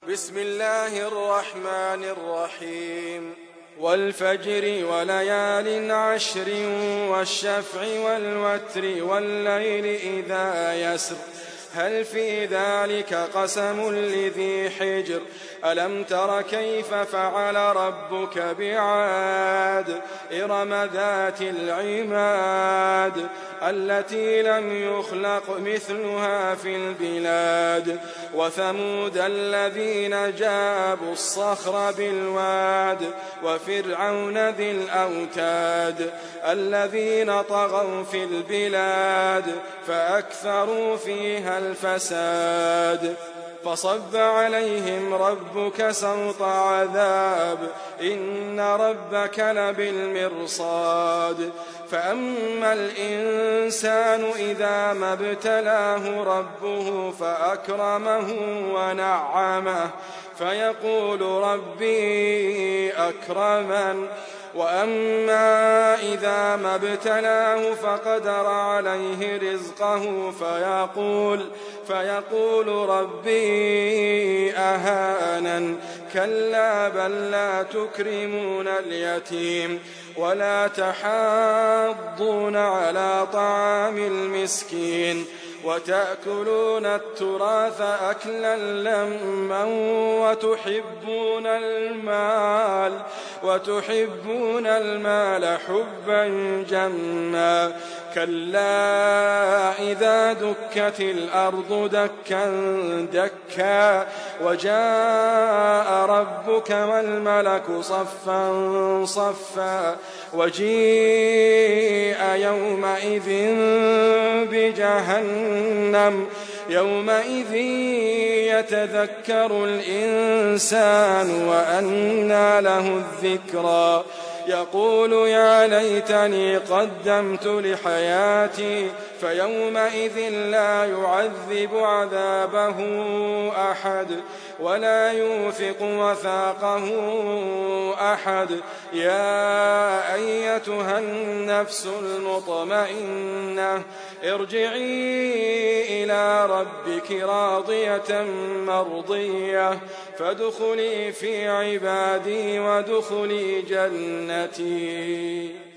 بسم الله الرحمن الرحيم والفجر وليال عشر والشفع والوتر والليل إذا يسر هل في ذلك قسم لذي حجر ألم تر كيف فعل ربك بعاد إرم ذات العماد التي لم يخلق مثلها في البلاد وثمود الذين جابوا الصخر بالواد وفرعون ذي الأوتاد الذين طغوا في البلاد فأكثروا فيها الفساد فصب عليهم ربك سوط عذاب إن ربك لبالمرصاد فأما الإنسان إذا ما ابتلاه ربه فأكرمه ونعمه فيقول ربي أكرمن وأما إذا ما ابتلاه فقدر عليه رزقه فيقول ربي أهانن كلا بل لا تكرمون اليتيم ولا تحاضون على طعام المسكين وتأكلون التراث أكلا لما وتحبون المال حبا جما كلا إذا دكت الأرض دكا دكا وجاء ربك والملك صفا صفا وجيء يومئذ بجهنم يومئذ يتذكر الإنسان وأنى له الذكرى يقول يا ليتني قدمت لحياتي فيومئذ لا يعذب عذابه أحد ولا يوثق وثاقه أحد يا أيتها النفس المطمئنة ارجعي إلى ربك راضية مرضية فادخلي في عبادي وادخلي جنتي.